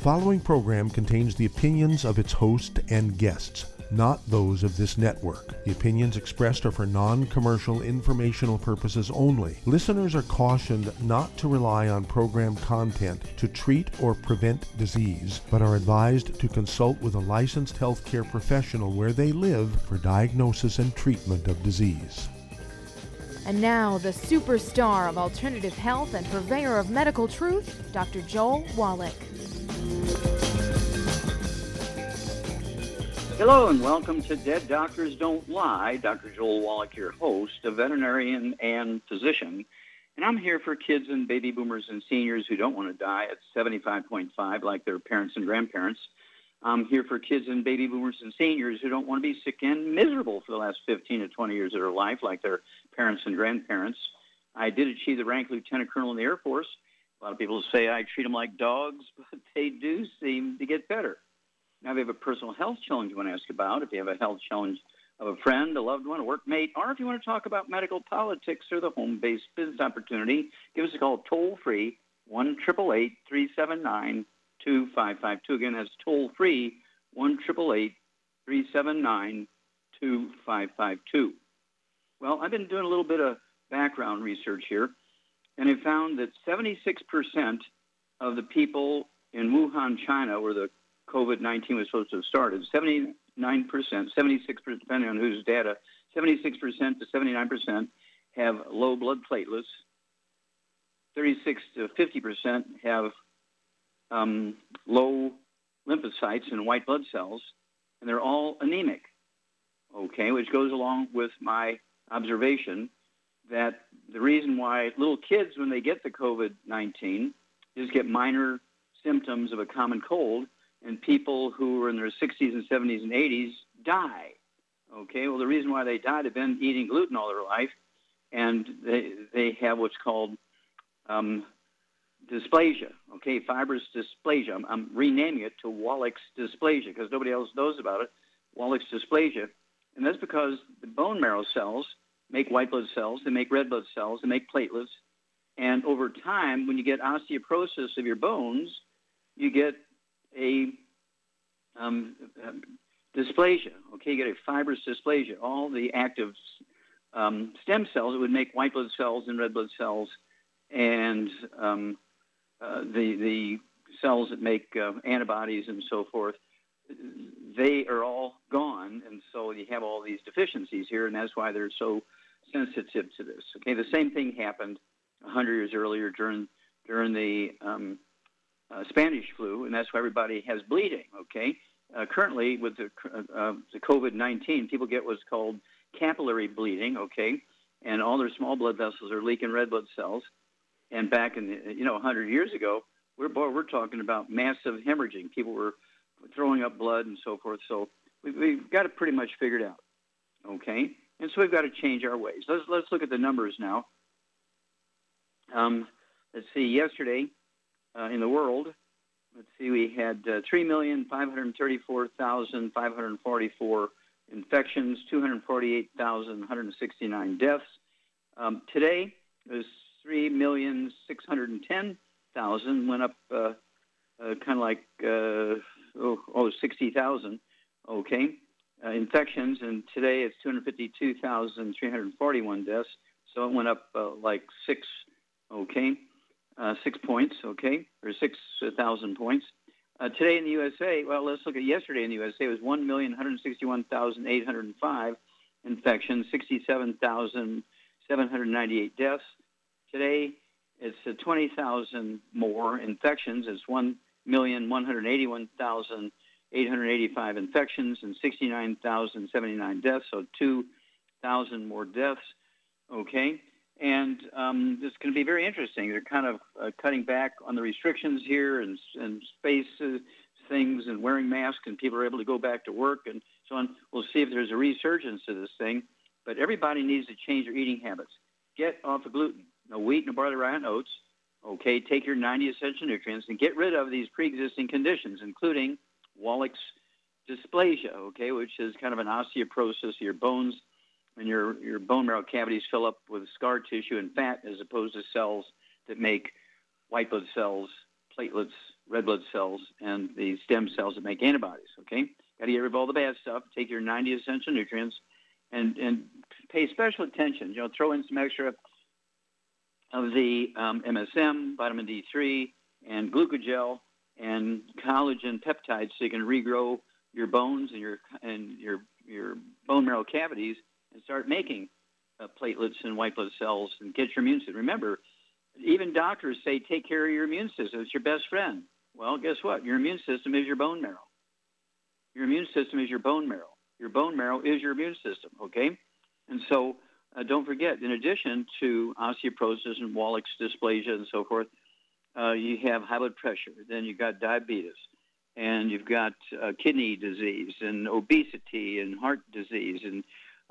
following program contains the opinions of its host and guests, not those of this network. The opinions expressed are for non-commercial informational purposes only. Listeners are cautioned not to rely on program content to treat or prevent disease, but are advised to consult with a licensed healthcare professional where they live for diagnosis and treatment of disease. And now, the superstar of alternative health and purveyor of medical truth, Dr. Joel Wallach. Hello and welcome to Dead Doctors Don't Lie. Dr. Joel Wallach, your host, a veterinarian and physician. And I'm here for kids and baby boomers and seniors who don't want to die at 75.5 like their parents and grandparents. I'm here for kids and baby boomers and seniors who don't want to be sick and miserable for the last 15 to 20 years of their life like their parents and grandparents. I did achieve the rank Lieutenant Colonel in the Air Force. A lot of people say I treat them like dogs, but they do seem to get better. Now, if you have a personal health challenge you want to ask about, if you have a health challenge of a friend, a loved one, a workmate, or if you want to talk about medical politics or the home-based business opportunity, give us a call toll-free, 1-888-379-2552. Again, that's toll-free, 1-888-379-2552. Well, I've been doing a little bit of background research here, and I found that 76% of the people in Wuhan, China, where the COVID-19 was supposed to have started, 79%, 76%, depending on whose data, 76% to 79% have low blood platelets, 36 to 50% have low lymphocytes and white blood cells, and they're all anemic, okay, which goes along with my observation that the reason why little kids, when they get the COVID-19, just get minor symptoms of a common cold, and people who are in their 60s and 70s and 80s die. Okay, well, the reason why they die, they've been eating gluten all their life, and they have what's called dysplasia, okay, fibrous dysplasia. I'm renaming it to Wallach's dysplasia because nobody else knows about it, Wallach's dysplasia. And that's because the bone marrow cells make white blood cells, they make red blood cells, they make platelets, and over time, when you get osteoporosis of your bones, you get a dysplasia, okay? You get a fibrous dysplasia. All the active stem cells that would make white blood cells and red blood cells and the cells that make antibodies and so forth, they are all gone, and so you have all these deficiencies here, and that's why they're so sensitive to this. Okay, the same thing happened 100 years earlier during the Spanish flu, and that's why everybody has bleeding, okay? Currently, with the COVID-19, people get what's called capillary bleeding, okay? And all their small blood vessels are leaking red blood cells. And back in, 100 years ago, we're talking about massive hemorrhaging. People were throwing up blood and so forth. So we've got it pretty much figured out, okay? And so we've got to change our ways. Let's look at the numbers now. Let's see, yesterday, in the world, we had 3,534,544 infections, 248,169 deaths. Today, there's 3,610,000, went up kind of like 60,000, okay, infections, and today it's 252,341 deaths, so it went up like 6 points, okay, or 6,000 points. Today in the USA, well, let's look at yesterday in the USA. It was 1,161,805 infections, 67,798 deaths. Today, it's 20,000 more infections. It's 1,181,885 infections and 69,079 deaths, so 2,000 more deaths, okay? And this is going to be very interesting. They're kind of cutting back on the restrictions here and space things and wearing masks, and people are able to go back to work and so on. We'll see if there's a resurgence to this thing. But everybody needs to change their eating habits. Get off of gluten. No wheat, no barley, rye, and oats. Okay, take your 90 essential nutrients and get rid of these pre-existing conditions, including Wallach's dysplasia, okay, which is kind of an osteoporosis of your bones, and your bone marrow cavities fill up with scar tissue and fat as opposed to cells that make white blood cells, platelets, red blood cells and the stem cells that make antibodies, okay? Got to get rid of all the bad stuff, take your 90 essential nutrients, and pay special attention. Throw in some extra of the MSM, vitamin D3, and glucogel, and collagen peptides so you can regrow your bones and your bone marrow cavities and start making platelets and white blood cells and get your immune system. Remember, even doctors say take care of your immune system. It's your best friend. Well, guess what? Your immune system is your bone marrow. Your immune system is your bone marrow. Your bone marrow is your immune system, okay? And so don't forget, in addition to osteoporosis and Wallach's dysplasia and so forth, you have high blood pressure. Then you've got diabetes, and you've got kidney disease and obesity and heart disease and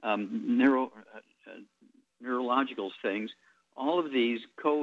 neurological things. All of these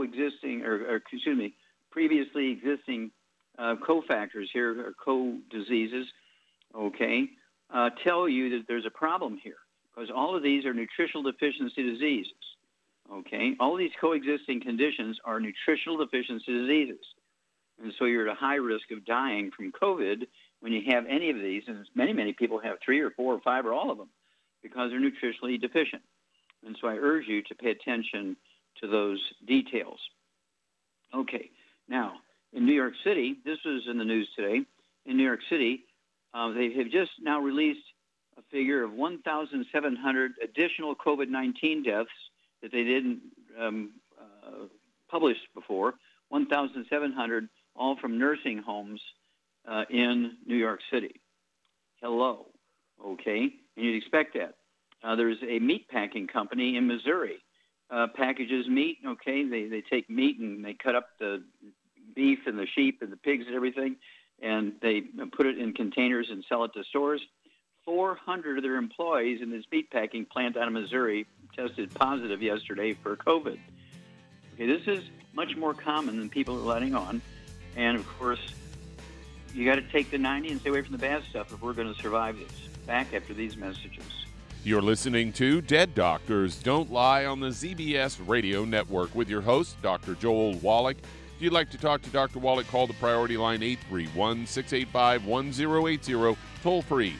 previously existing cofactors here, or co-diseases, okay, tell you that there's a problem here, because all of these are nutritional deficiency diseases, okay? All of these coexisting conditions are nutritional deficiency diseases. And so you're at a high risk of dying from COVID when you have any of these, and many people have 3 or 4 or 5 or all of them because they're nutritionally deficient. And so I urge you to pay attention to those details. Okay, now, in New York City, this was in the news today, in New York City, they have just now released a figure of 1,700 additional COVID-19 deaths that they didn't publish before, 1,700, all from nursing homes in New York City. Hello, okay? And you'd expect that. There's a meat packing company in Missouri, packages meat, okay? They take meat and they cut up the beef and the sheep and the pigs and everything, and they put it in containers and sell it to stores. 400 of their employees in this meat packing plant out of Missouri tested positive yesterday for COVID. Okay, this is much more common than people are letting on. And, of course, you got to take the 90 and stay away from the bad stuff if we're going to survive this. Back after these messages. You're listening to Dead Doctors Don't Lie on the ZBS Radio Network with your host, Dr. Joel Wallach. If you'd like to talk to Dr. Wallach, call the priority line 831-685-1080, toll free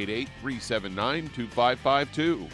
888-379-2552.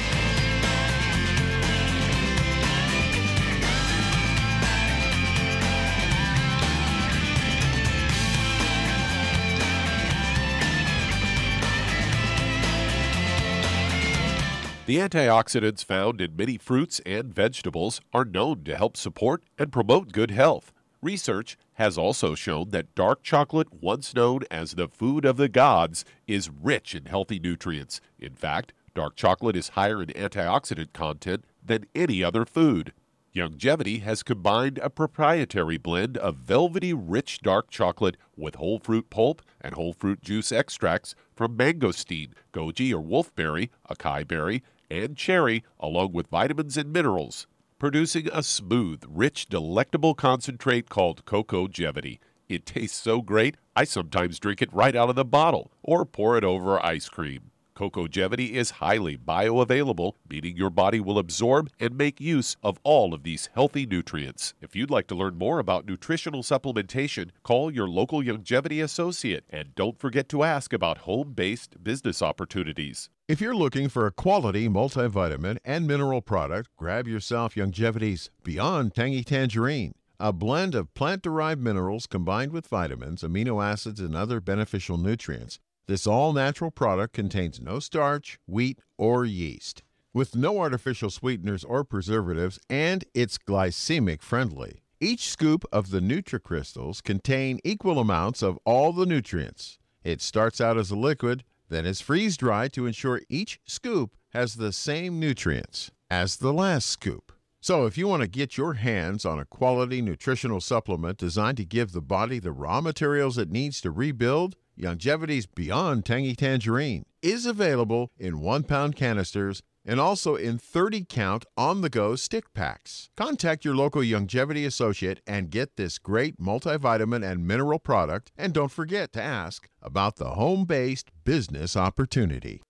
The antioxidants found in many fruits and vegetables are known to help support and promote good health. Research has also shown that dark chocolate, once known as the food of the gods, is rich in healthy nutrients. In fact, dark chocolate is higher in antioxidant content than any other food. Youngevity has combined a proprietary blend of velvety rich dark chocolate with whole fruit pulp and whole fruit juice extracts from mangosteen, goji or wolfberry, acai berry, and cherry, along with vitamins and minerals, producing a smooth, rich, delectable concentrate called Cocogevity. It tastes so great, I sometimes drink it right out of the bottle or pour it over ice cream. Cocogevity is highly bioavailable, meaning your body will absorb and make use of all of these healthy nutrients. If you'd like to learn more about nutritional supplementation, call your local Youngevity associate, and don't forget to ask about home-based business opportunities. If you're looking for a quality multivitamin and mineral product, grab yourself Youngevity's Beyond Tangy Tangerine, a blend of plant-derived minerals combined with vitamins, amino acids, and other beneficial nutrients. This all-natural product contains no starch, wheat, or yeast, with no artificial sweeteners or preservatives, and it's glycemic friendly. Each scoop of the NutriCrystals contain equal amounts of all the nutrients. It starts out as a liquid, then is freeze-dried to ensure each scoop has the same nutrients as the last scoop. So if you want to get your hands on a quality nutritional supplement designed to give the body the raw materials it needs to rebuild, Youngevity's Beyond Tangy Tangerine is available in 1-pound canisters and also in 30-count on-the-go stick packs. Contact your local Youngevity associate and get this great multivitamin and mineral product, and don't forget to ask about the home-based business opportunity.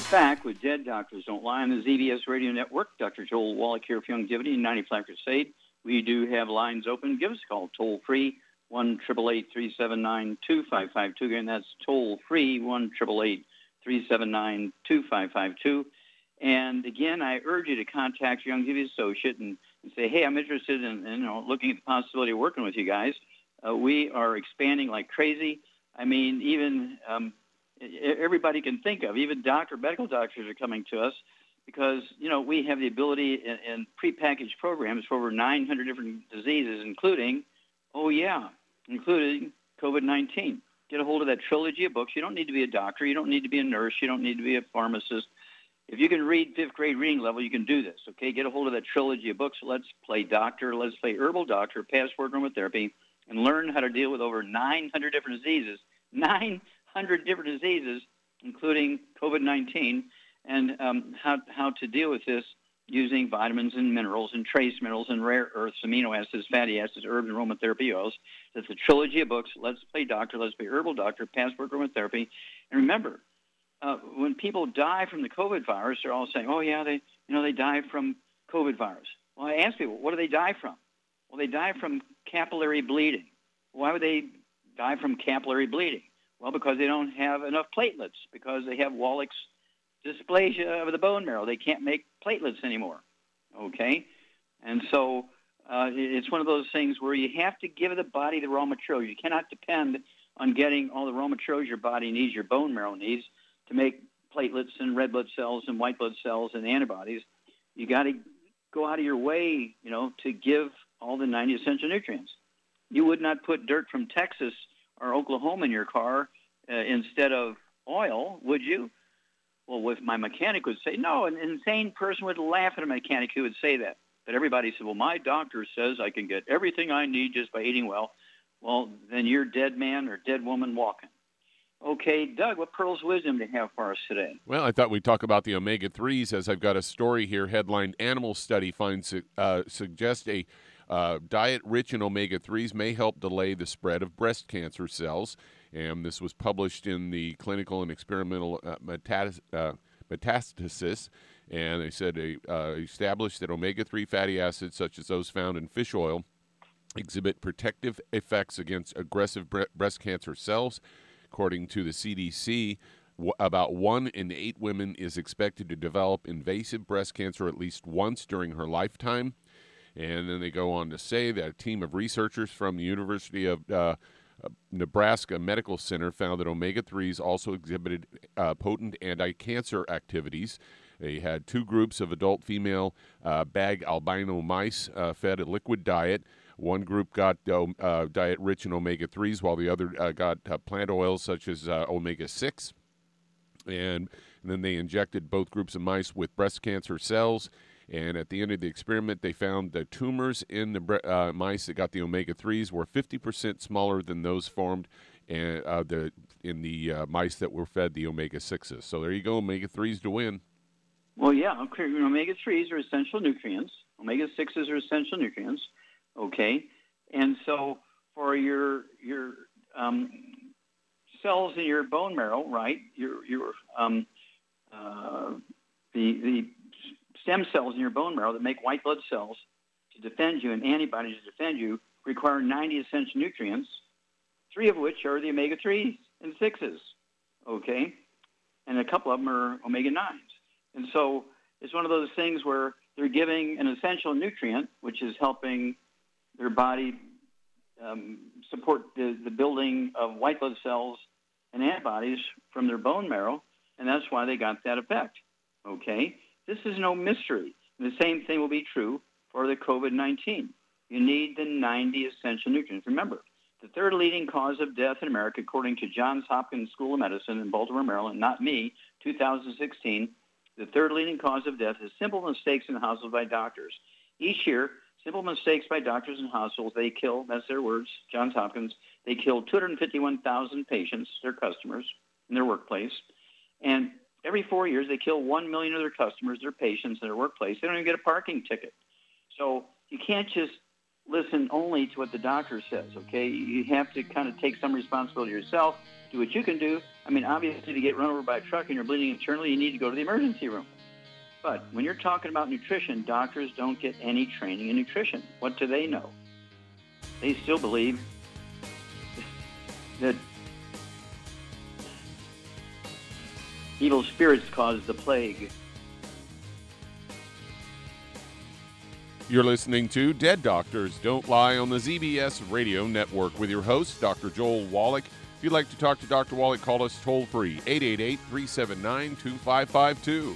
Back with Dead Doctors Don't Lie on the ZBS Radio Network. Dr. Joel Wallach here for Youngevity and 95 Crusade. We do have lines open. Give us a call toll-free, 1-888-379-2552. Again, that's toll-free, 1-888-379-2552. And again, I urge you to contact your Youngevity associate and say, hey, I'm interested in looking at the possibility of working with you guys. We are expanding like crazy. I mean, even everybody can think of, even medical doctors are coming to us because, we have the ability in prepackaged programs for over 900 different diseases, including COVID-19. Get a hold of that trilogy of books. You don't need to be a doctor. You don't need to be a nurse. You don't need to be a pharmacist. If you can read fifth grade reading level, you can do this, okay? Get a hold of that trilogy of books. Let's Play Doctor, Let's Play Herbal Doctor, Passport Aromatherapy, and learn how to deal with over 900 different diseases. 900 different diseases, including COVID-19, and how to deal with this using vitamins and minerals and trace minerals and rare earths, amino acids, fatty acids, herbs, and aromatherapy oils. That's a trilogy of books, Let's Play Doctor, Let's Play Herbal Doctor, Passport Aromatherapy. And remember, when people die from the COVID virus, they're all saying, they die from COVID virus. Well, I ask people, what do they die from? Well, they die from capillary bleeding. Why would they die from capillary bleeding? Well, because they don't have enough platelets, because they have Wallach's dysplasia of the bone marrow. They can't make platelets anymore, okay? And so it's one of those things where you have to give the body the raw materials. You cannot depend on getting all the raw materials your body needs, your bone marrow needs, to make platelets and red blood cells and white blood cells and antibodies. You got to go out of your way, to give all the 90 essential nutrients. You would not put dirt from Texas or Oklahoma in your car instead of oil, would you? Well, if my mechanic would say, no, an insane person would laugh at a mechanic who would say that. But everybody said, well, my doctor says I can get everything I need just by eating well. Well, then you're dead man or dead woman walking. Okay, Doug, what pearls of wisdom do you have for us today? Well, I thought we'd talk about the omega-3s, as I've got a story here headlined, Animal Study suggests a diet rich in omega-3s may help delay the spread of breast cancer cells. And this was published in the Clinical and Experimental Metastasis. And they said established that omega-3 fatty acids, such as those found in fish oil, exhibit protective effects against aggressive breast cancer cells. According to the CDC, about 1 in 8 women is expected to develop invasive breast cancer at least once during her lifetime. And then they go on to say that a team of researchers from the University of Nebraska Medical Center found that omega-3s also exhibited potent anti-cancer activities. They had 2 groups of adult female bag albino mice fed a liquid diet. One group got diet rich in omega-3s, while the other got plant oils such as omega-6. And then they injected both groups of mice with breast cancer cells. And at the end of the experiment, they found the tumors in the mice that got the omega-3s were 50% smaller than those formed in the mice that were fed the omega-6s. So there you go, omega-3s to win. Well, yeah, okay. Omega-3s are essential nutrients. Omega-6s are essential nutrients. Okay, and so for your cells in your bone marrow, right? The stem cells in your bone marrow that make white blood cells to defend you and antibodies to defend you require 90 essential nutrients, 3 of which are the omega-3s and 6s. Okay, and a couple of them are omega-9s, and so it's one of those things where they're giving an essential nutrient, which is helping their body support the building of white blood cells and antibodies from their bone marrow, and that's why they got that effect. Okay? This is no mystery. And the same thing will be true for the COVID-19. You need the 90 essential nutrients. Remember, the 3rd leading cause of death in America, according to Johns Hopkins School of Medicine in Baltimore, Maryland, not me, 2016, the 3rd leading cause of death is simple mistakes in hospitals by doctors. Each year, simple mistakes by doctors and hospitals, they kill, that's their words, Johns Hopkins, they kill 251,000 patients, their customers, in their workplace. And every 4 years, they kill 1 million of their customers, their patients, in their workplace. They don't even get a parking ticket. So you can't just listen only to what the doctor says, okay? You have to kind of take some responsibility yourself, do what you can do. I mean, obviously, if you get run over by a truck and you're bleeding internally, you need to go to the emergency room. But when you're talking about nutrition, doctors don't get any training in nutrition. What do they know? They still believe that evil spirits caused the plague. You're listening to Dead Doctors Don't Lie on the ZBS Radio Network with your host, Dr. Joel Wallach. If you'd like to talk to Dr. Wallach, call us toll-free, 888-379-2552.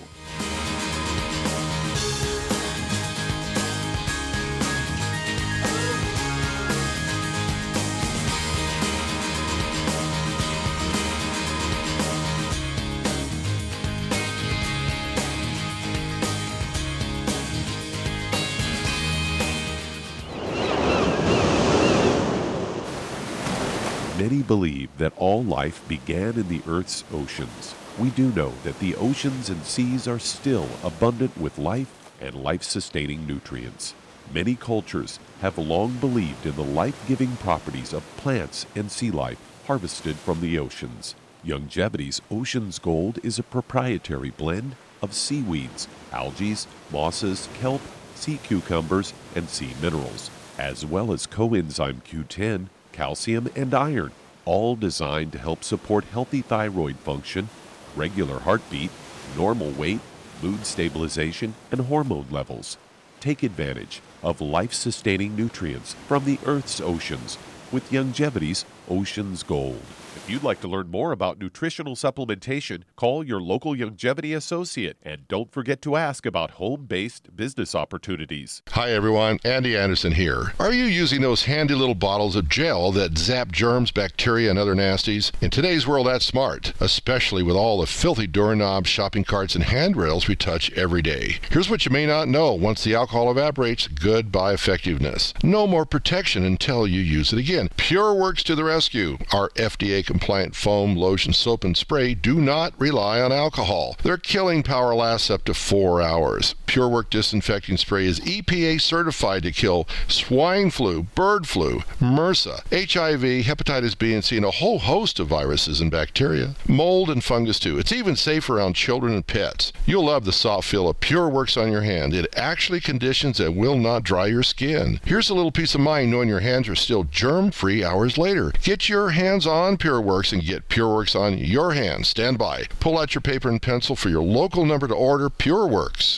Many believe that all life began in the Earth's oceans. We do know that the oceans and seas are still abundant with life and life-sustaining nutrients. Many cultures have long believed in the life-giving properties of plants and sea life harvested from the oceans. Youngevity's Ocean's Gold is a proprietary blend of seaweeds, algae, mosses, kelp, sea cucumbers, and sea minerals, as well as coenzyme Q10, calcium, and iron, all designed to help support healthy thyroid function, regular heartbeat, normal weight, mood stabilization, and hormone levels. Take advantage of life-sustaining nutrients from the Earth's oceans with Youngevity's Ocean's Gold. If you'd like to learn more about nutritional supplementation, call your local Youngevity associate, and don't forget to ask about home-based business opportunities. Hi everyone, Andy Anderson here. Are you using those handy little bottles of gel that zap germs, bacteria, and other nasties? In today's world, that's smart, especially with all the filthy doorknobs, shopping carts, and handrails we touch every day. Here's what you may not know. Once the alcohol evaporates, goodbye effectiveness. No more protection until you use it again. PureWorks to the rescue. Our FDA-compliant foam, lotion, soap, and spray do not rely on alcohol. Their killing power lasts up to 4 hours. PureWorks disinfecting spray is EPA certified to kill swine flu, bird flu, MRSA, HIV, hepatitis B and C, and a whole host of viruses and bacteria. Mold and fungus too. It's even safe around children and pets. You'll love the soft feel of PureWorks on your hand. It actually conditions and will not dry your skin. Here's a little peace of mind knowing your hands are still germ-free hours later. Get your hands on PureWorks and get PureWorks on your hands. Stand by. Pull out your paper and pencil for your local number to order PureWorks.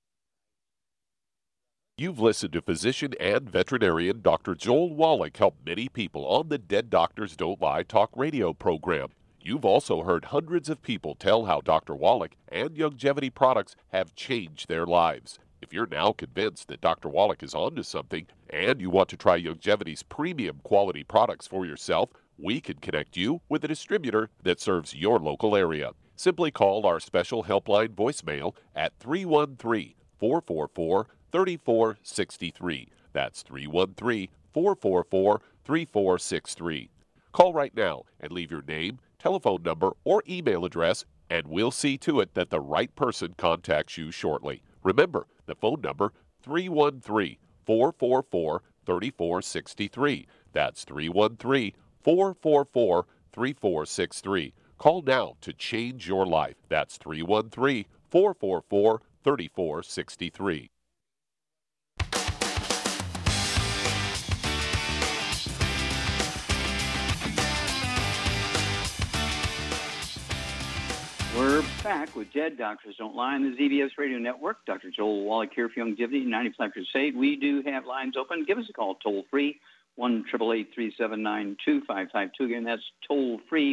You've listened to physician and veterinarian Dr. Joel Wallach help many people on the Dead Doctors Don't Lie talk radio program. You've also heard hundreds of people tell how Dr. Wallach and Youngevity products have changed their lives. If you're now convinced that Dr. Wallach is onto something and you want to try Youngevity's premium quality products for yourself, we can connect you with a distributor that serves your local area. Simply call our special helpline voicemail at 313-444-3463. That's 313-444-3463. Call right now and leave your name, telephone number, or email address, and we'll see to it that the right person contacts you shortly. Remember, the phone number, 313-444-3463. That's 313-444-3463. Call now to change your life. That's 313-444-3463. We're back with Dead Doctors Don't Lie on the ZBS Radio Network. Dr. Joel Wallach here for Youngevity, 95 Crusade. We do have lines open. Give us a call toll-free, 1-888-379-2552. Again, that's toll-free,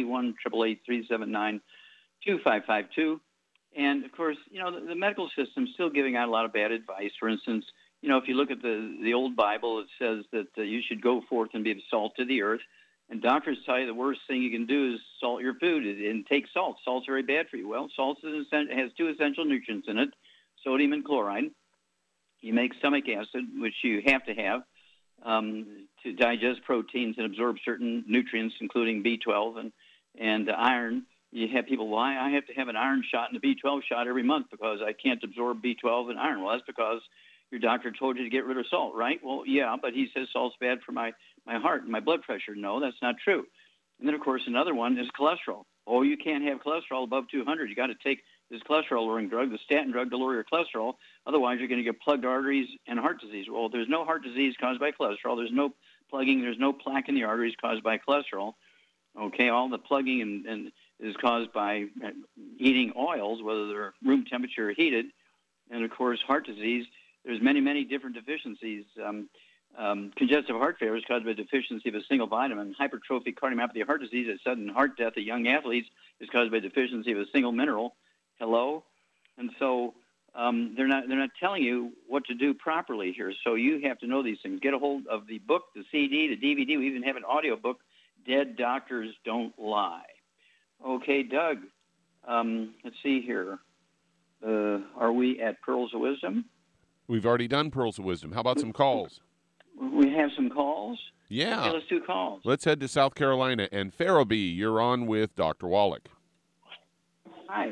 1-888-379-2552. And, of course, you know, the medical system's still giving out a lot of bad advice. For instance, you know, if you look at the old Bible, it says that you should go forth and be of salt to the earth. And doctors tell you the worst thing you can do is salt your food and take salt. Salt's very bad for you. Well, salt has two essential nutrients in it, sodium and chloride. You make stomach acid, which you have to have to digest proteins and absorb certain nutrients, including B12 and iron. You have people, well, I have to have an iron shot and a B12 shot every month because I can't absorb B12 and iron. Well, that's because your doctor told you to get rid of salt, right? Well, yeah, but he says salt's bad for my heart and my blood pressure. No, that's not true. And then, of course, another one is cholesterol. Oh, you can't have cholesterol above 200. You got to take this cholesterol-lowering drug, the statin drug, to lower your cholesterol. Otherwise, you're going to get plugged arteries and heart disease. Well, there's no heart disease caused by cholesterol. There's no plugging. There's no plaque in the arteries caused by cholesterol. Okay, all the plugging and is caused by eating oils, whether they're room temperature or heated. And, of course, heart disease, there's many, many different deficiencies. Congestive heart failure is caused by deficiency of a single vitamin. Hypertrophic cardiomyopathy, heart disease, and sudden heart death of young athletes is caused by deficiency of a single mineral. Hello? And so they're not telling you what to do properly here. So you have to know these things. Get a hold of the book, the CD, the DVD. We even have an audio book, Dead Doctors Don't Lie. Okay, Doug, let's see here. Are we at Pearls of Wisdom? We've already done Pearls of Wisdom. How about some calls? We have some calls? Yeah. Okay, let's do calls. Let's head to South Carolina. And Farrowby, you're on with Dr. Wallach. Hi.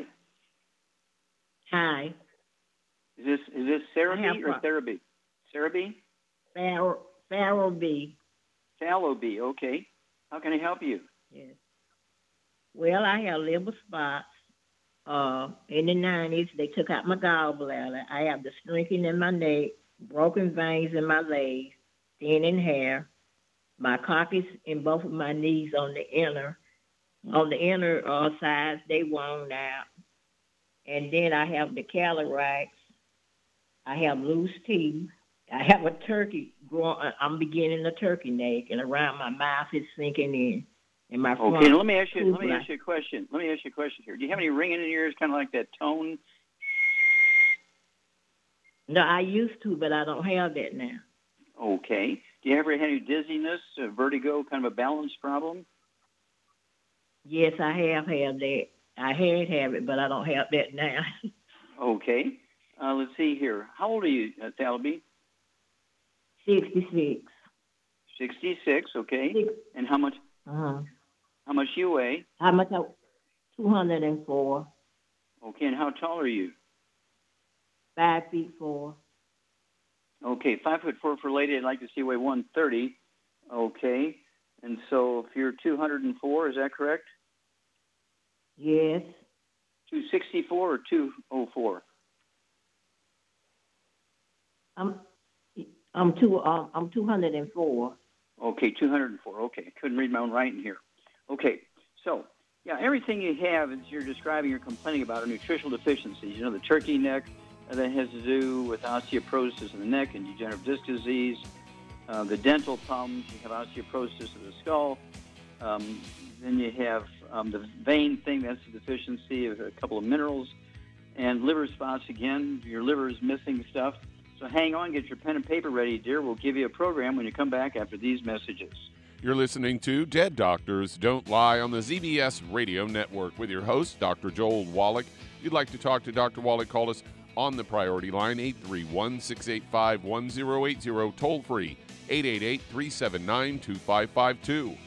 Hi. Is this Sarah B or Sarah B? Sarah B? Farrell B. Fallow B, okay. How can I help you? Yes. Well, I have liver spots. In the 90s, they took out my gallbladder. I have the shrinking in my neck, broken veins in my legs, thinning hair, my carcass in both of my knees on the inner sides, they worn out. And then I have the cataracts. I have loose teeth. I have a turkey growing. I'm beginning a turkey neck, and around my mouth is sinking in. In my front. Okay, let me ask you a question. Let me ask you a question here. Do you have any ringing in your ears, kind of like that tone? No, I used to, but I don't have that now. Okay. Do you ever have any dizziness, vertigo, kind of a balance problem? Yes, I have had that. I have it, but I don't have that now. Okay. Let's see here. How old are you, Thalby? 66. 66, okay. And how much? How much you weigh? How much? 204. Okay, and how tall are you? 5'4". Okay, 5'4" for a lady. I'd like to see you weigh 130. Okay, and so if you're 204, is that correct? Yes. 264 or 204? I'm 204. Okay, 204. Okay, I couldn't read my own writing here. Okay, so, yeah, everything you have, as you're describing, you're complaining about, are nutritional deficiencies. You know, the turkey neck, that has to do with osteoporosis in the neck and degenerative disc disease. The dental problems, you have osteoporosis of the skull. Then you have the vein thing, that's a deficiency of a couple of minerals. And liver spots, again, your liver is missing stuff. So hang on, get your pen and paper ready, dear. We'll give you a program when you come back after these messages. You're listening to Dead Doctors Don't Lie on the ZBS Radio Network with your host, Dr. Joel Wallach. If you'd like to talk to Dr. Wallach, call us on the priority line, 831-685-1080, toll free, 888-379-2552.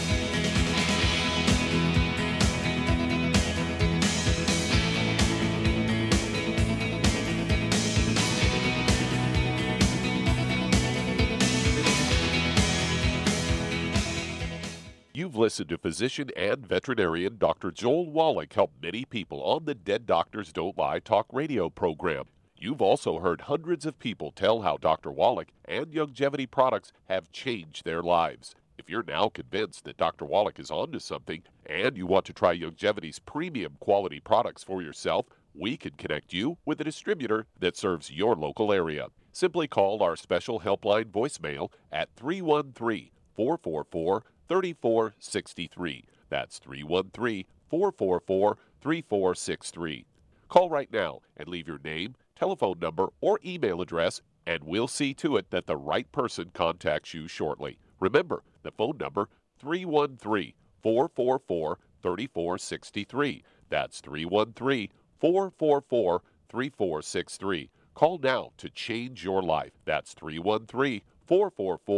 You've listened to physician and veterinarian Dr. Joel Wallach help many people on the Dead Doctors Don't Lie talk radio program. You've also heard hundreds of people tell how Dr. Wallach and Youngevity products have changed their lives. If you're now convinced that Dr. Wallach is onto something and you want to try Youngevity's premium quality products for yourself, we can connect you with a distributor that serves your local area. Simply call our special helpline voicemail at 313-444-3463. That's 313-444-3463. Call right now and leave your name, telephone number, or email address, and we'll see to it that the right person contacts you shortly. Remember, the phone number, 313-444-3463. That's 313-444-3463. Call now to change your life. That's 313-444-3463.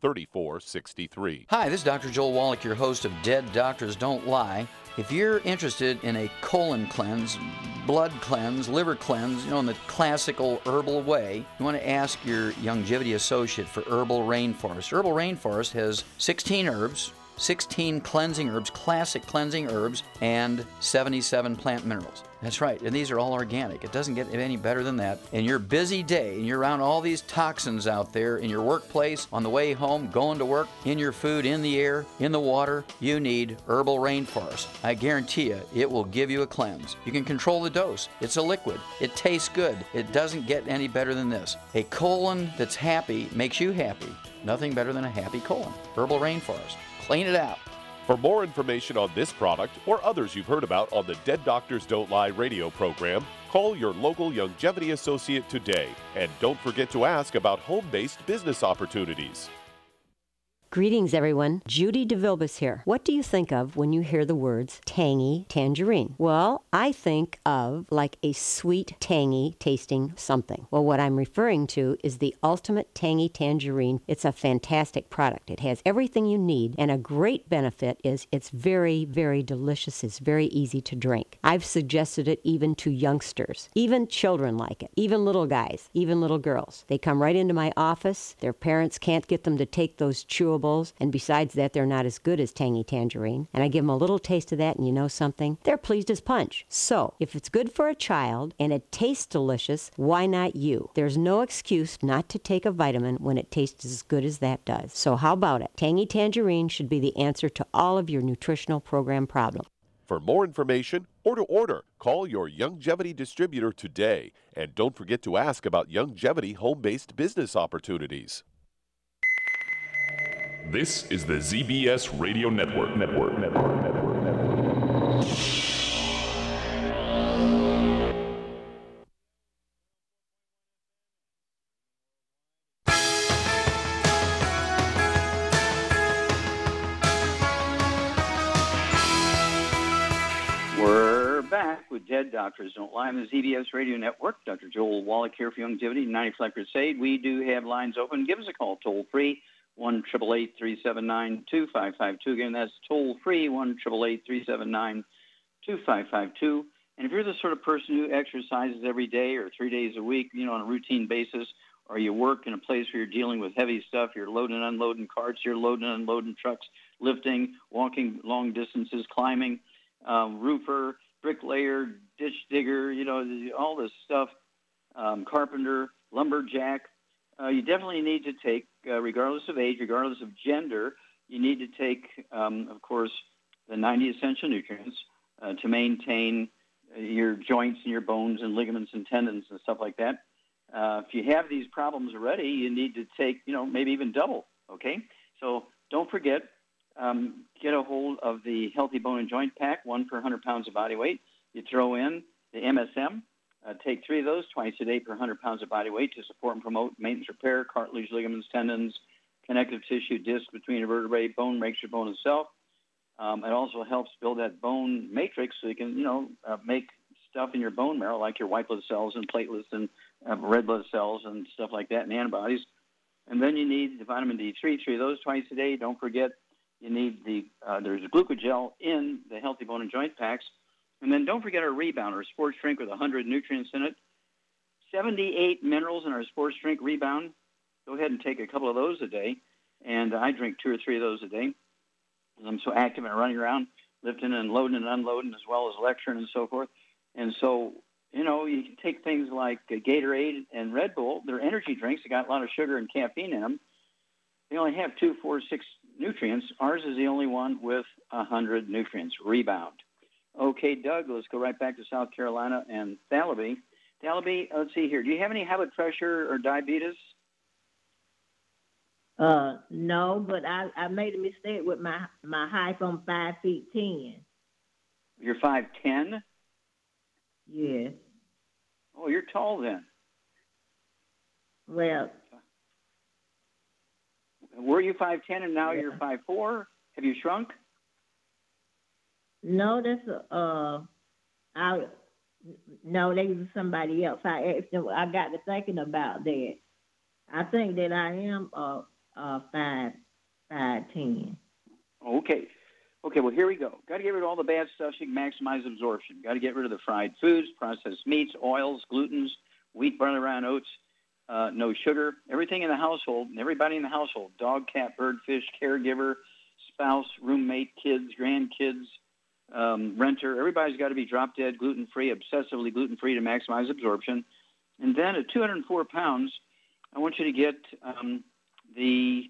3463. Hi, this is Dr. Joel Wallach, your host of Dead Doctors Don't Lie. If you're interested in a colon cleanse, blood cleanse, liver cleanse, in the classical herbal way, you want to ask your Youngevity associate for Herbal Rainforest. Herbal Rainforest has 16 herbs, 16 cleansing herbs, classic cleansing herbs, and 77 plant minerals. That's right, and these are all organic. It doesn't get any better than that. In your busy day, and you're around all these toxins out there in your workplace, on the way home, going to work, in your food, in the air, in the water, you need Herbal Rainforest. I guarantee you, it will give you a cleanse. You can control the dose. It's a liquid. It tastes good. It doesn't get any better than this. A colon that's happy makes you happy. Nothing better than a happy colon. Herbal Rainforest. Clean it out. For more information on this product or others you've heard about on the Dead Doctors Don't Lie radio program, call your local Youngevity associate today. And don't forget to ask about home-based business opportunities. Greetings, everyone. Judy DeVilbus here. What do you think of when you hear the words tangy tangerine? Well, I think of like a sweet, tangy tasting something. Well, what I'm referring to is the Ultimate Tangy Tangerine. It's a fantastic product. It has everything you need, and a great benefit is it's very, very delicious. It's very easy to drink. I've suggested it even to youngsters. Even children like it. Even little guys. Even little girls. They come right into my office. Their parents can't get them to take those chewables. And besides that, they're not as good as Tangy Tangerine. And I give them a little taste of that, and you know something? They're pleased as punch. So, if it's good for a child and it tastes delicious, why not you? There's no excuse not to take a vitamin when it tastes as good as that does. So how about it? Tangy Tangerine should be the answer to all of your nutritional program problems. For more information or to order, call your Youngevity distributor today. And don't forget to ask about Youngevity home-based business opportunities. This is the ZBS Radio Network. We're back with Dead Doctors Don't Lie on the ZBS Radio Network. Dr. Joel Wallach here for Youngevity, 90 Flat Crusade. We do have lines open. Give us a call toll free. 1-888-379-2552. Again, that's toll-free, 1-888-379-2552. And if you're the sort of person who exercises every day or 3 days a week, on a routine basis, or you work in a place where you're dealing with heavy stuff, you're loading and unloading carts, you're loading and unloading trucks, lifting, walking long distances, climbing, roofer, bricklayer, ditch digger, all this stuff, carpenter, lumberjack, you definitely need to take, regardless of age, regardless of gender, you need to take, of course, the 90 essential nutrients to maintain your joints and your bones and ligaments and tendons and stuff like that. If you have these problems already, you need to take, maybe even double, okay? So don't forget, get a hold of the Healthy Bone and Joint Pack, 1 per 100 pounds of body weight. You throw in the MSM. Take 3 of those twice a day per 100 pounds of body weight to support and promote maintenance repair, cartilage, ligaments, tendons, connective tissue, disc between the vertebrae, bone makes your bone itself. It also helps build that bone matrix so you can, make stuff in your bone marrow like your white blood cells and platelets and red blood cells and stuff like that and antibodies. And then you need the vitamin D3, 3 of those twice a day. Don't forget you need there's a glucogel in the Healthy Bone and Joint Packs. And then don't forget our Rebound, our sports drink with 100 nutrients in it. 78 minerals in our sports drink Rebound. Go ahead and take a couple of those a day. And I drink 2 or 3 of those a day. I'm so active and running around, lifting and loading and unloading, as well as lecturing and so forth. And so, you can take things like Gatorade and Red Bull. They're energy drinks. They got a lot of sugar and caffeine in them. They only have 2, 4, 6 nutrients. Ours is the only one with 100 nutrients, Rebound. Okay, Doug, let's go right back to South Carolina and Thalaby. Thalaby, let's see here. Do you have any high blood pressure or diabetes? No, but I made a mistake with my height from 5 feet 10. You're 5'10"? Yes. Oh, you're tall then. Well. Were you 5'10" and now you're 5'4"? Have you shrunk? No, that's no, they was somebody else. I asked them. I got to thinking about that. I think that I am 510. Okay. Okay, well, here we go. Got to get rid of all the bad stuff so you can maximize absorption. Got to get rid of the fried foods, processed meats, oils, glutens, wheat, barley, rye, and oats, no sugar. Everything in the household, everybody in the household, dog, cat, bird, fish, caregiver, spouse, roommate, kids, grandkids, renter, everybody's got to be drop-dead, gluten-free, obsessively gluten-free to maximize absorption. And then at 204 pounds, I want you to get the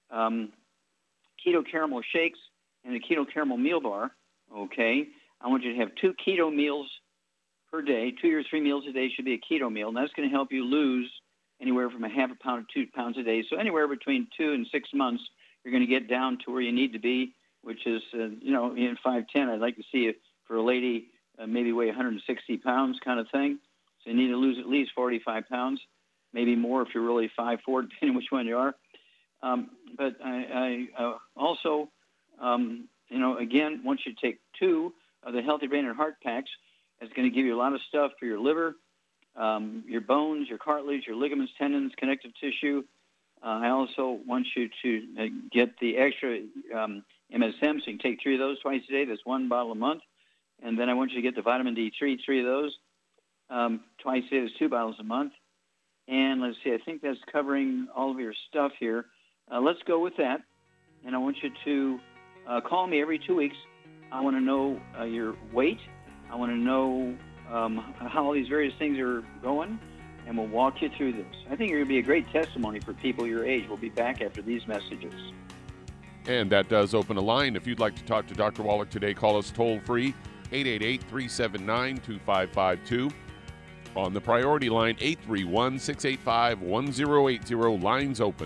keto caramel shakes and the keto caramel meal bar, okay? I want you to have 2 keto meals per day. 2 or 3 meals a day should be a keto meal, and that's going to help you lose anywhere from a half a pound to 2 pounds a day. So anywhere between 2 and 6 months, you're going to get down to where you need to be, which is, in 5'10". I'd like to see it for a lady maybe weigh 160 pounds kind of thing. So you need to lose at least 45 pounds, maybe more if you're really 5'4", depending on which one you are. But I also, again, want you to take 2 of the Healthy Brain and Heart packs. It's going to give you a lot of stuff for your liver, your bones, your cartilage, your ligaments, tendons, connective tissue. I also want you to get the extra MSM, so you can take 3 of those twice a day. That's 1 bottle a month. And then I want you to get the vitamin D3, 3 of those twice a day. That's 2 bottles a month. And let's see, I think that's covering all of your stuff here. Let's go with that. And I want you to call me every 2 weeks. I want to know your weight. I want to know how all these various things are going, and we'll walk you through this. I think you're going to be a great testimony for people your age. We'll be back after these messages. And that does open a line. If you'd like to talk to Dr. Wallach today, call us toll-free, 888-379-2552. On the priority line, 831-685-1080. Lines open.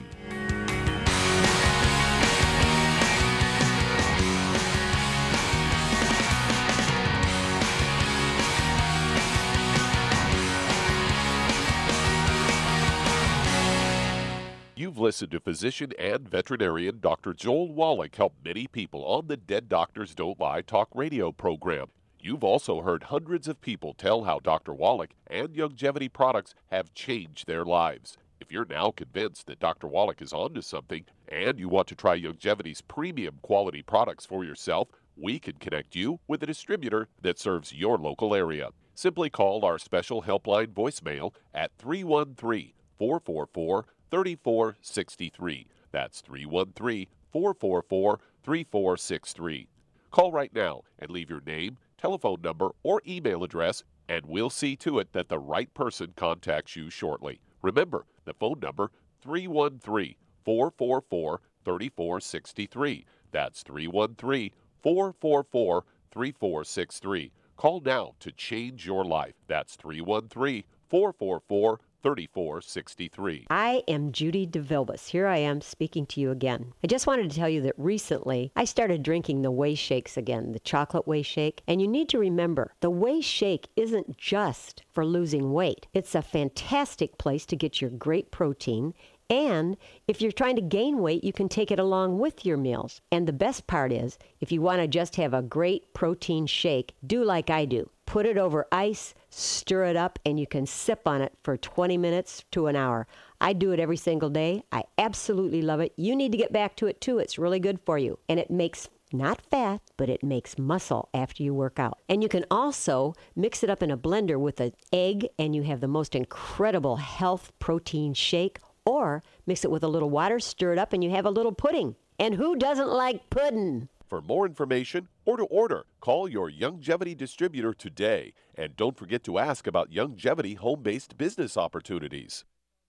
You've listened to physician and veterinarian Dr. Joel Wallach help many people on the Dead Doctors Don't Lie talk radio program. You've also heard hundreds of people tell how Dr. Wallach and Youngevity products have changed their lives. If you're now convinced that Dr. Wallach is onto something and you want to try Youngevity's premium quality products for yourself, we can connect you with a distributor that serves your local area. Simply call our special helpline voicemail at 313-444-3463. That's 313-444-3463. Call right now and leave your name, telephone number, or email address, and we'll see to it that the right person contacts you shortly. Remember, the phone number, 313-444-3463. That's 313-444-3463. Call now to change your life. That's 313-444-3463. 3463. I am Judy DeVilbus. Here I am speaking to you again. I just wanted to tell you that recently I started drinking the Whey Shakes again, the chocolate Whey Shake. And you need to remember, the Whey Shake isn't just for losing weight. It's a fantastic place to get your great protein. And if you're trying to gain weight, you can take it along with your meals. And the best part is, if you want to just have a great protein shake, do like I do. Put it over ice, stir it up, and you can sip on it for 20 minutes to an hour. I do it every single day. I absolutely love it. You need to get back to it too. It's really good for you. And it makes not fat, but it makes muscle after you work out. And you can also mix it up in a blender with an egg, and you have the most incredible health protein shake. Or mix it with a little water, stir it up, and you have a little pudding. And who doesn't like pudding? For more information or to order, call your Youngevity distributor today. And don't forget to ask about Youngevity home-based business opportunities.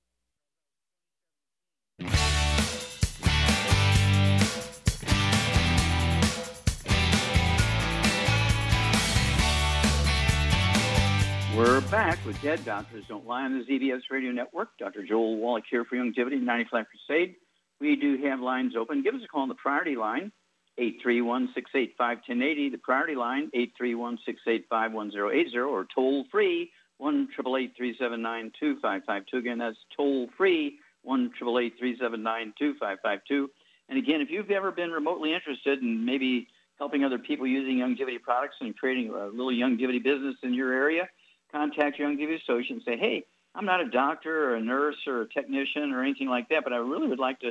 We're back with Dead Doctors Don't Lie on the ZBS Radio Network. Dr. Joel Wallach here for Youngevity 95 Crusade. We do have lines open. Give us a call on the priority line, 831-685-1080. The priority line, 831-685-1080, or toll-free, 1-888-379-2552. Again, that's toll-free, 1-888-379-2552. And again, if you've ever been remotely interested in maybe helping other people using Youngevity products and creating a little Youngevity business in your area, contact your Youngevity associate and say, hey, I'm not a doctor or a nurse or a technician or anything like that, but I really would like to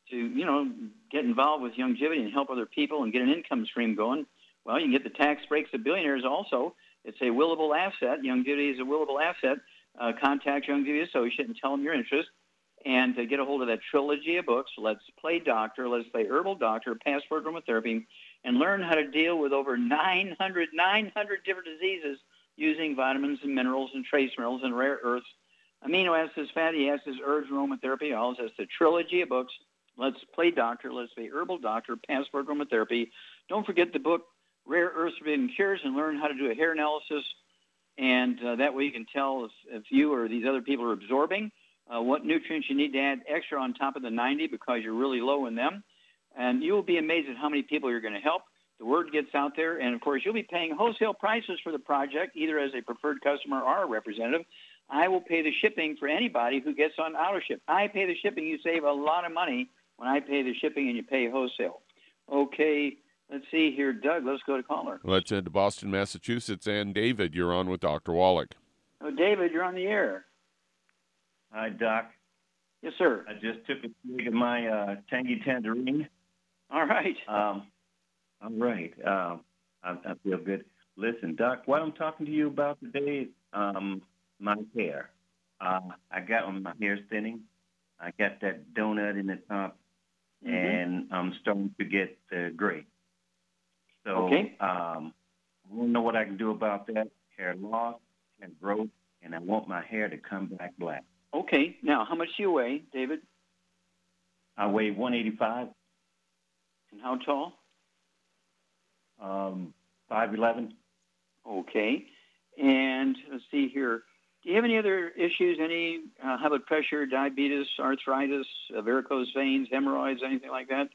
to, get involved with Youngevity and help other people and get an income stream going, well, you can get the tax breaks of billionaires also. It's a willable asset. Youngevity is a willable asset. Contact Youngevity Associate and tell them your interest, and get a hold of that trilogy of books, Let's Play Doctor, Let's Play Herbal Doctor, Passport Aromatherapy, and learn how to deal with over 900 different diseases using vitamins and minerals and trace minerals and rare earths, amino acids, fatty acids, herbs, aromatherapy. All that's the trilogy of books, Let's Play Doctor, Let's Play Herbal Doctor, Passport Aromatherapy. Don't forget the book, Rare Earths Forbidden Cures, and learn how to do a hair analysis. And that way you can tell if you or these other people are absorbing what nutrients you need to add extra on top of the 90 because you're really low in them. And you will be amazed at how many people you're going to help. The word gets out there. And, of course, you'll be paying wholesale prices for the project, either as a preferred customer or a representative. I will pay the shipping for anybody who gets on AutoShip. I pay the shipping. You save a lot of money when I pay the shipping and you pay wholesale. Okay. Let's see here, Doug. Let's go to caller. Let's head to Boston, Massachusetts. And David, you're on with Dr. Wallach. Oh, David, you're on the air. Hi, Doc. Yes, sir. I just took a swig of my tangy tangerine. All right. All right. I feel good. Listen, Doc, what I'm talking to you about today is my hair. I got my hair thinning. I got that donut in the top, and I'm starting to get gray. So okay. I don't know what I can do about that. Hair loss, hair growth, and I want my hair to come back black. Okay. Now, how much do you weigh, David? I weigh 185. And how tall? 5'11". Okay. And let's see here. Do you have any other issues, any high blood pressure, diabetes, arthritis, varicose veins, hemorrhoids, anything like that?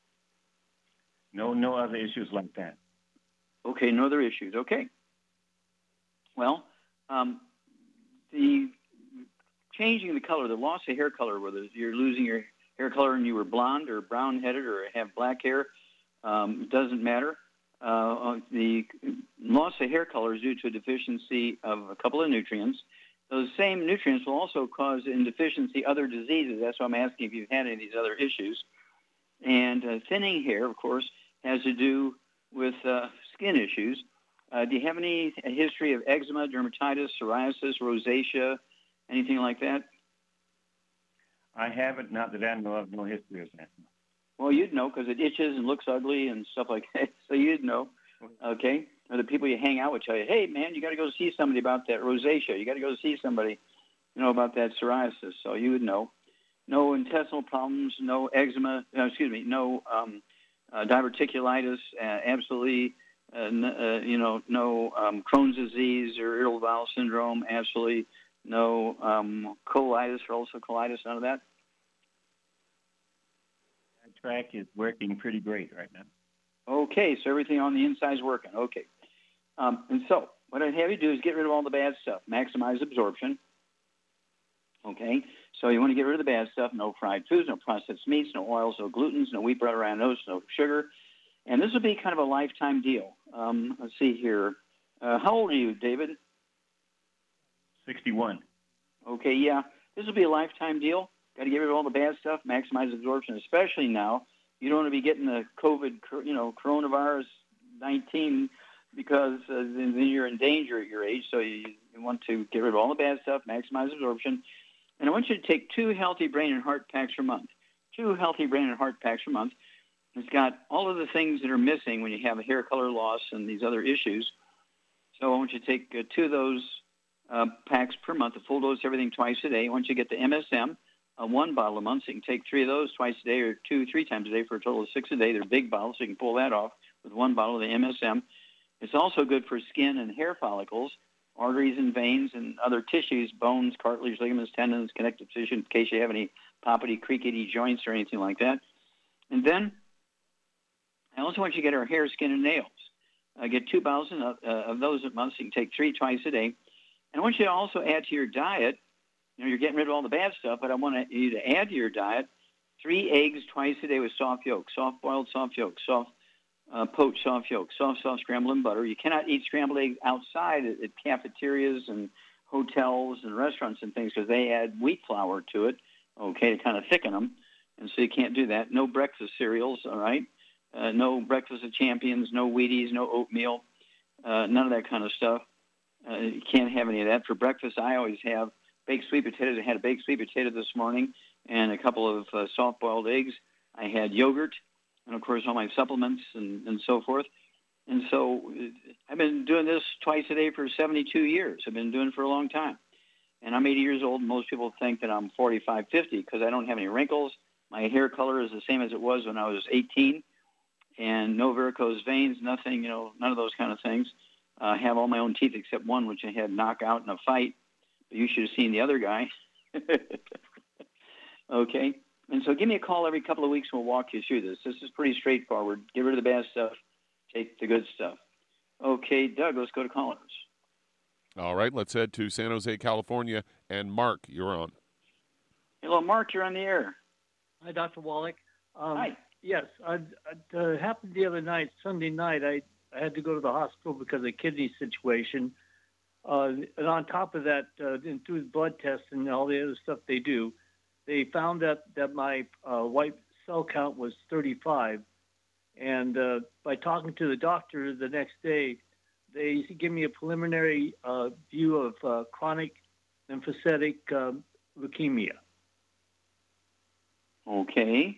No other issues like that. Okay, no other issues. Okay. Well, the changing the color, the loss of hair color, whether you're losing your hair color and you were blonde or brown-headed or have black hair, doesn't matter. The loss of hair color is due to a deficiency of a couple of nutrients. Those same nutrients will also cause in deficiency other diseases. That's why I'm asking if you've had any of these other issues. And thinning hair, of course, has to do with skin issues. Do you have any history of eczema, dermatitis, psoriasis, rosacea, anything like that? I haven't, not that I know of, no history of that. Well, you'd know because it itches and looks ugly and stuff like that, so you'd know, okay? Or the people you hang out with tell you, hey, man, you got to go see somebody about that rosacea. You got to go see somebody, about that psoriasis, so you would know. No intestinal problems, no eczema, no diverticulitis, absolutely, no Crohn's disease or irritable bowel syndrome, absolutely no colitis or ulcerative colitis, none of that. That track is working pretty great right now. Okay, so everything on the inside is working. Okay. And so what I'd have you do is get rid of all the bad stuff, maximize absorption. Okay, so you want to get rid of the bad stuff, no fried foods, no processed meats, no oils, no glutens, no wheat, bread, or oats, no sugar. And this will be kind of a lifetime deal. Let's see here. How old are you, David? 61. Okay, yeah. This will be a lifetime deal. Got to get rid of all the bad stuff, maximize absorption, especially now. You don't want to be getting the COVID, coronavirus 19 because then you're in danger at your age. So you want to get rid of all the bad stuff, maximize absorption. And I want you to take 2 healthy brain and heart packs per month. 2 healthy brain and heart packs per month. It's got all of the things that are missing when you have a hair color loss and these other issues. So I want you to take 2 of those packs per month, a full dose, everything twice a day. Once you get the MSM, 1 bottle a month, so you can take 3 of those twice a day or 2, 3 times a day for a total of 6 a day. They're big bottles, so you can pull that off with 1 bottle of the MSM. It's also good for skin and hair follicles, arteries and veins and other tissues, bones, cartilage, ligaments, tendons, connective tissue, in case you have any poppity, creakety joints or anything like that. And then I also want you to get our hair, skin, and nails. Get 2 bottles of those a month, so you can take 3 twice a day. And I want you to also add to your diet, you're getting rid of all the bad stuff, but I want you to add to your diet 3 eggs twice a day with soft yolk, soft-boiled soft yolk, soft poached soft yolk, soft scrambled in butter. You cannot eat scrambled eggs outside at cafeterias and hotels and restaurants and things because they add wheat flour to it, okay, to kind of thicken them. and so you can't do that. No breakfast cereals, all right? No breakfast of champions, no Wheaties, no oatmeal, none of that kind of stuff. You can't have any of that. For breakfast, I always have baked sweet potatoes. I had a baked sweet potato this morning and a couple of soft-boiled eggs. I had yogurt and, of course, all my supplements and so forth. And so I've been doing this twice a day for 72 years. I've been doing it for a long time. And I'm 80 years old, and most people think that I'm 45, 50 because I don't have any wrinkles. My hair color is the same as it was when I was 18, and no varicose veins, nothing, none of those kind of things. I have all my own teeth except one, which I had knocked out in a fight. But you should have seen the other guy. Okay? And so give me a call every couple of weeks, and we'll walk you through this. This is pretty straightforward. Get rid of the bad stuff. Take the good stuff. Okay, Doug, let's go to callers. All right, let's head to San Jose, California. And Mark, you're on. Hello, Mark, you're on the air. Hi, Dr. Wallach. Hi. Yes, it happened the other night, Sunday night. I had to go to the hospital because of a kidney situation. And on top of that, through the blood tests and all the other stuff they do, they found that my white cell count was 35. And by talking to the doctor the next day, they gave me a preliminary view of chronic lymphocytic leukemia. Okay.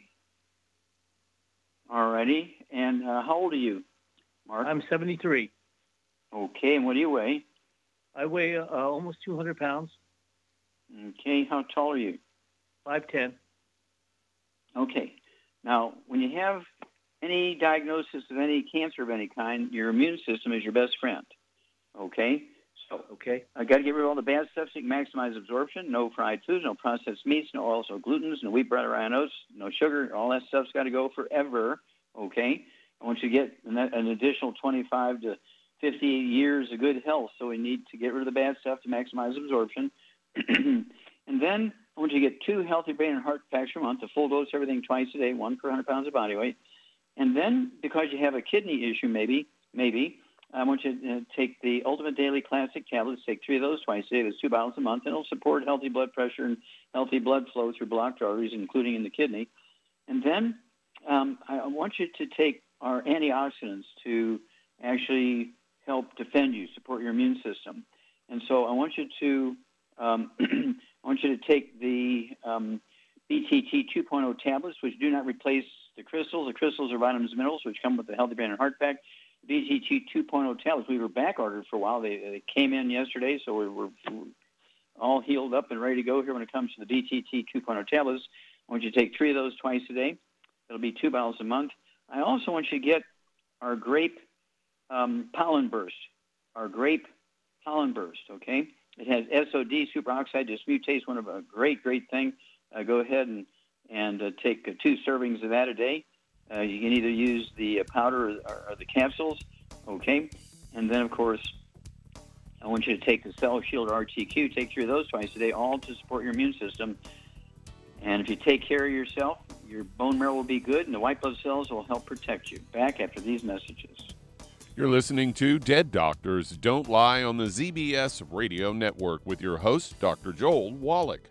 All righty. And how old are you, Mark? I'm 73. Okay. And what do you weigh? I weigh almost 200 pounds. Okay. How tall are you? 5'10". Okay. Now, when you have any diagnosis of any cancer of any kind, your immune system is your best friend. Okay? So, I got to get rid of all the bad stuff so you can maximize absorption. No fried foods, no processed meats, no oils or glutens, no wheat, bread, or iron oats, no sugar. All that stuff's got to go forever. Okay? I want you to get an additional 25 to 50 years of good health, so we need to get rid of the bad stuff to maximize absorption. And then I want you to get 2 healthy brain and heart packs per month, a full dose, everything twice a day, 1 per 100 pounds of body weight. And then, because you have a kidney issue, maybe, I want you to take the Ultimate Daily Classic tablets. Take 3 of those twice a day. There's 2 bottles a month, and it'll support healthy blood pressure and healthy blood flow through blocked arteries, including in the kidney. And then I want you to take our antioxidants to actually help defend you, support your immune system. And so I want you to take the BTT 2.0 tablets, which do not replace the crystals. The crystals are vitamins and minerals, which come with the Healthy Brain and Heart Pack. BTT 2.0 tablets, we were back ordered for a while. They came in yesterday, so we're all healed up and ready to go here when it comes to the BTT 2.0 tablets. I want you to take 3 of those twice a day. It'll be 2 bottles a month. I also want you to get our grape pollen burst, okay? It has SOD, superoxide dismutase, one of a great thing. Go ahead and take 2 servings of that a day. You can either use the powder or the capsules, okay? And then, of course, I want you to take the Cell Shield RTQ. Take 3 of those twice a day, all to support your immune system. And if you take care of yourself, your bone marrow will be good, and the white blood cells will help protect you. Back after these messages. You're listening to Dead Doctors Don't Lie on the ZBS Radio Network with your host, Dr. Joel Wallach.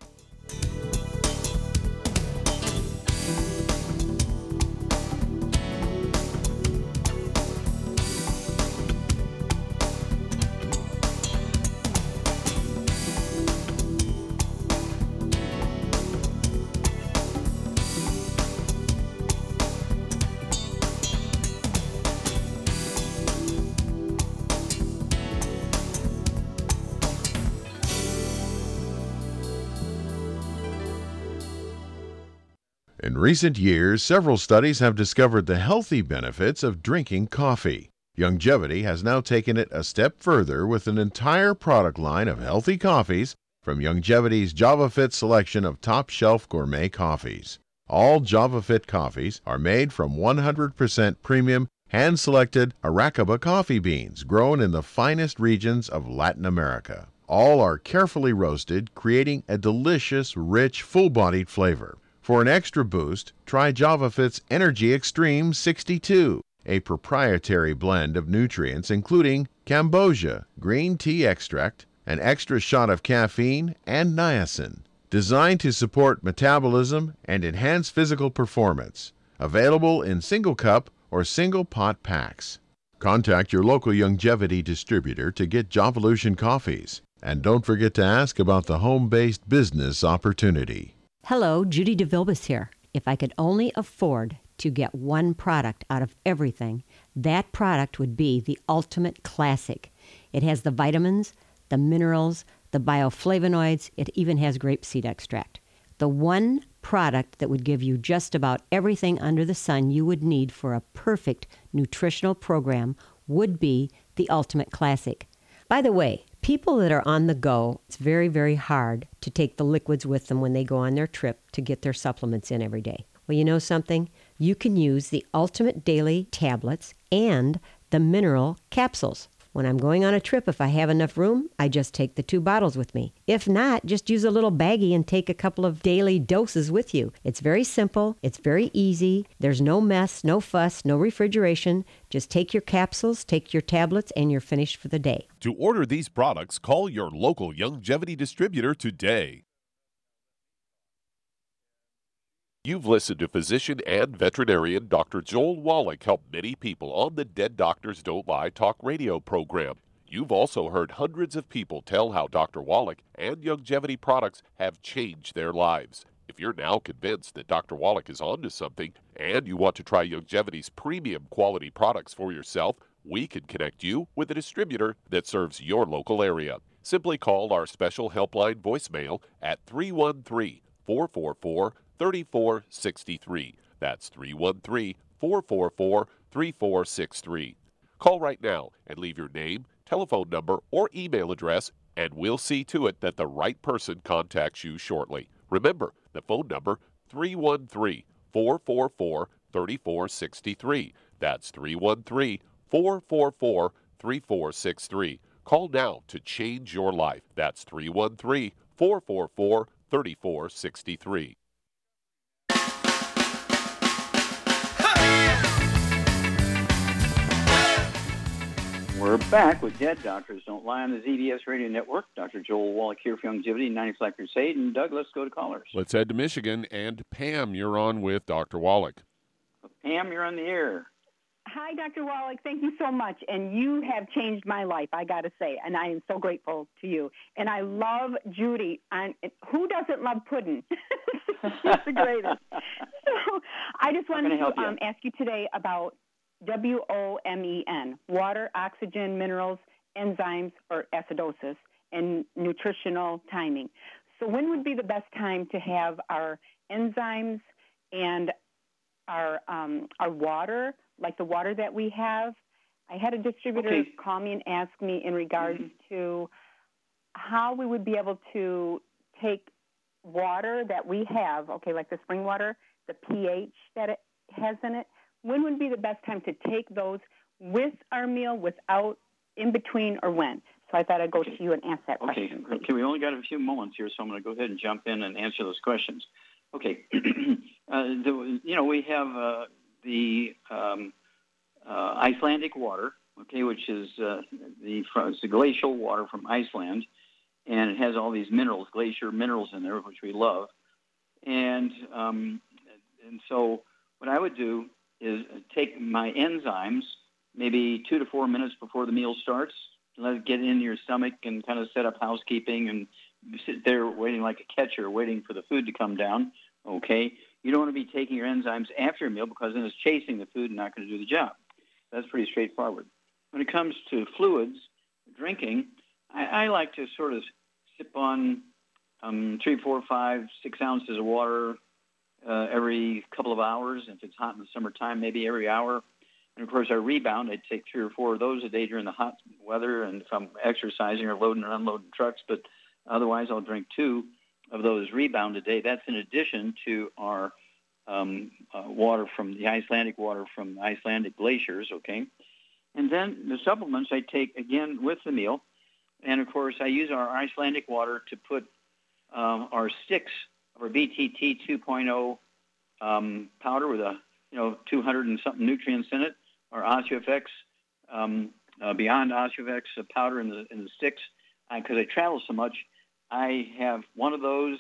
In recent years, several studies have discovered the healthy benefits of drinking coffee. Youngevity has now taken it a step further with an entire product line of healthy coffees from Youngevity's JavaFit selection of top-shelf gourmet coffees. All JavaFit coffees are made from 100% premium, hand-selected Arabica coffee beans grown in the finest regions of Latin America. All are carefully roasted, creating a delicious, rich, full-bodied flavor. For an extra boost, try JavaFit's Energy Extreme 62, a proprietary blend of nutrients including Cambogia, green tea extract, an extra shot of caffeine, and niacin. designed to support metabolism and enhance physical performance. Available in single cup or single pot packs. Contact your local Youngevity distributor to get Jovolution coffees. And don't forget to ask about the home-based business opportunity. Hello, Judy DeVilbus here. If I could only afford to get one product out of everything, that product would be the Ultimate Classic. It has the vitamins, the minerals, the bioflavonoids. It even has grapeseed extract. The one product that would give you just about everything under the sun you would need for a perfect nutritional program would be the Ultimate Classic. By the way, people that are on the go, it's very, very hard to take the liquids with them when they go on their trip to get their supplements in every day. Well, you know something? You can use the Ultimate Daily tablets and the mineral capsules. When I'm going on a trip, if I have enough room, I just take the 2 bottles with me. If not, just use a little baggie and take a couple of daily doses with you. It's very simple. It's very easy. There's no mess, no fuss, no refrigeration. Just take your capsules, take your tablets, and you're finished for the day. To order these products, call your local Youngevity distributor today. You've listened to physician and veterinarian Dr. Joel Wallach help many people on the Dead Doctors Don't Lie talk radio program. You've also heard hundreds of people tell how Dr. Wallach and Youngevity products have changed their lives. If you're now convinced that Dr. Wallach is onto something and you want to try Youngevity's premium quality products for yourself, we can connect you with a distributor that serves your local area. Simply call our special helpline voicemail at 313-444-3463. That's 313-444-3463. Call right now and leave your name, telephone number, or email address, and we'll see to it that the right person contacts you shortly. Remember, the phone number, 313-444-3463. That's 313-444-3463. Call now to change your life. That's 313-444-3463. We're back with Dead Doctors Don't Lie on the ZBS Radio Network. Dr. Joel Wallach here for Youngevity, 90 Flat Crusade. And Doug, let's go to callers. Let's head to Michigan. And Pam, you're on with Dr. Wallach. Pam, you're on the air. Hi, Dr. Wallach. Thank you so much. And you have changed my life, I got to say. And I am so grateful to you. And I love Judy. And who doesn't love pudding? She's the greatest. So I just wanted to ask you today about WOMEN, water, oxygen, minerals, enzymes, or acidosis, and nutritional timing. So when would be the best time to have our enzymes and our water, like the water that we have? I had a distributor call me and ask me in regards to how we would be able to take water that we have, like the spring water, the pH that it has in it. When would be the best time to take those with our meal, without, in between, or when? So I thought I'd go to you and ask that question. Okay, we only got a few moments here, so I'm going to go ahead and jump in and answer those questions. Okay, we have the Icelandic water, which is it's the glacial water from Iceland, and it has all these minerals, glacier minerals in there, which we love. And so what I would do is take my enzymes maybe 2 to 4 minutes before the meal starts, let it get into your stomach and kind of set up housekeeping and sit there waiting like a catcher, waiting for the food to come down, okay? You don't want to be taking your enzymes after your meal because then it's chasing the food and not going to do the job. That's pretty straightforward. When it comes to fluids, drinking, I like to sort of sip on 3, 4, 5, 6 ounces of water every couple of hours. If it's hot in the summertime, maybe every hour. And, of course, I rebound. I take 3 or 4 of those a day during the hot weather and if I'm exercising or loading or unloading trucks. But otherwise, I'll drink 2 of those rebound a day. That's in addition to our water from the Icelandic water from Icelandic glaciers, okay? And then the supplements I take, again, with the meal. And, of course, I use our Icelandic water to put our sticks of our BTT 2.0 powder with 200 and something nutrients in it, or OsteoFX, Beyond OsteoFX powder in the sticks. Because I travel so much, I have one of those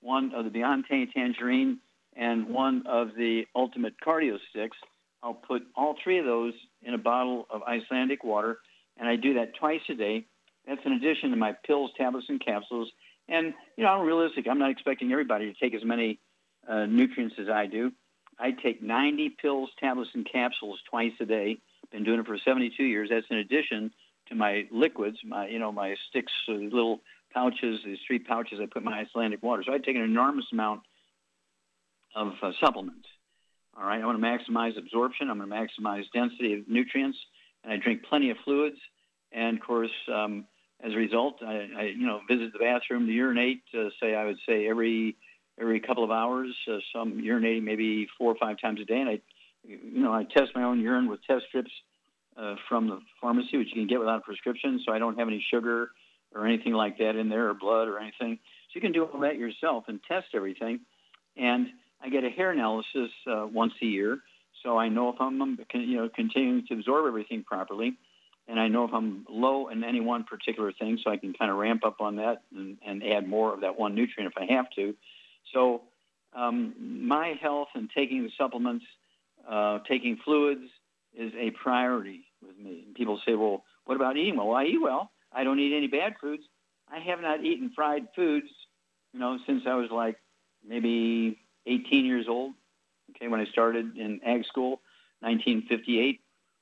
one of the Beyond Tangy Tangerine, and one of the Ultimate Cardio Sticks. I'll put all three of those in a bottle of Icelandic water, and I do that twice a day. That's in addition to my pills, tablets, and capsules. And, I'm realistic. I'm not expecting everybody to take as many nutrients as I do. I take 90 pills, tablets, and capsules twice a day. Been doing it for 72 years. That's in addition to my liquids, my sticks, little pouches, these 3 pouches I put in my Icelandic water. So I take an enormous amount of supplements. All right, I want to maximize absorption. I'm going to maximize density of nutrients, and I drink plenty of fluids. And, of course, as a result, I visit the bathroom to urinate, I would say every couple of hours, some urinating maybe 4 or 5 times a day. And I test my own urine with test strips from the pharmacy, which you can get without a prescription, so I don't have any sugar or anything like that in there, or blood or anything. So you can do all that yourself and test everything. And I get a hair analysis once a year, so I know if I'm continuing to absorb everything properly. And I know if I'm low in any one particular thing, so I can kind of ramp up on that and add more of that one nutrient if I have to. So my health and taking the supplements, taking fluids is a priority with me. And people say, well, what about eating well? Well, I eat well. I don't eat any bad foods. I have not eaten fried foods, since I was like maybe 18 years old, when I started in ag school, 1958.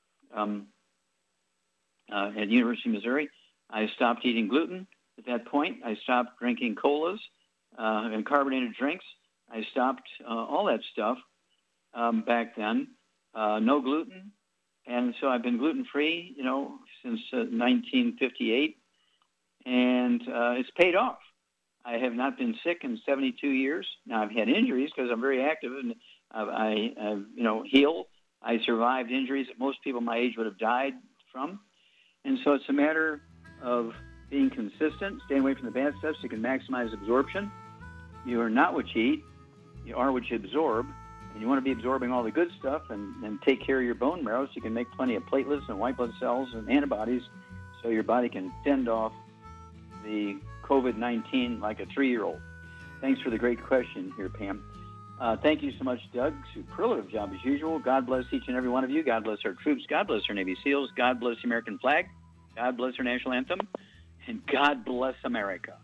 At the University of Missouri. I stopped eating gluten at that point. I stopped drinking colas and carbonated drinks. I stopped all that stuff back then. No gluten. And so I've been gluten-free, since 1958. And it's paid off. I have not been sick in 72 years. Now, I've had injuries because I'm very active, and I heal. I survived injuries that most people my age would have died from. And so it's a matter of being consistent, staying away from the bad stuff so you can maximize absorption. You are not what you eat. You are what you absorb. And you want to be absorbing all the good stuff and take care of your bone marrow so you can make plenty of platelets and white blood cells and antibodies so your body can fend off the COVID-19 like a 3-year-old. Thanks for the great question here, Pam. Thank you so much, Doug. Superlative job as usual. God bless each and every one of you. God bless our troops. God bless our Navy SEALs. God bless the American flag. God bless our national anthem. And God bless America.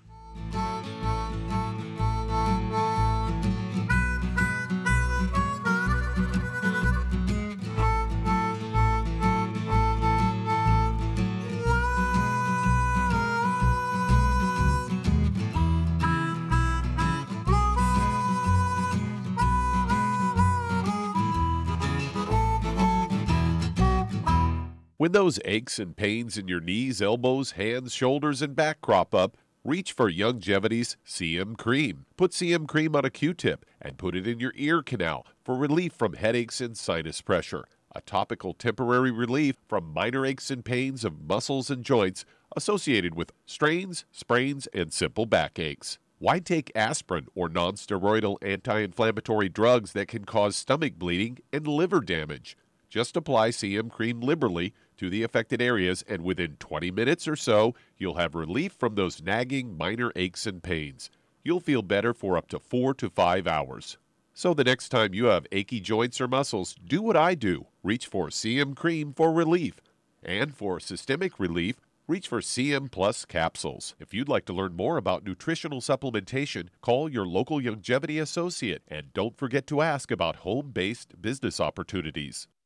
When those aches and pains in your knees, elbows, hands, shoulders, and back crop up, reach for Youngevity's CM Cream. Put CM Cream on a Q-tip and put it in your ear canal for relief from headaches and sinus pressure. A topical temporary relief from minor aches and pains of muscles and joints associated with strains, sprains, and simple backaches. Why take aspirin or non-steroidal anti-inflammatory drugs that can cause stomach bleeding and liver damage? Just apply CM Cream liberally to the affected areas, and within 20 minutes or so, you'll have relief from those nagging minor aches and pains. You'll feel better for up to 4 to 5 hours. So the next time you have achy joints or muscles, do what I do. Reach for CM Cream for relief. And for systemic relief, reach for CM Plus capsules. If you'd like to learn more about nutritional supplementation, call your local Youngevity associate, and don't forget to ask about home-based business opportunities.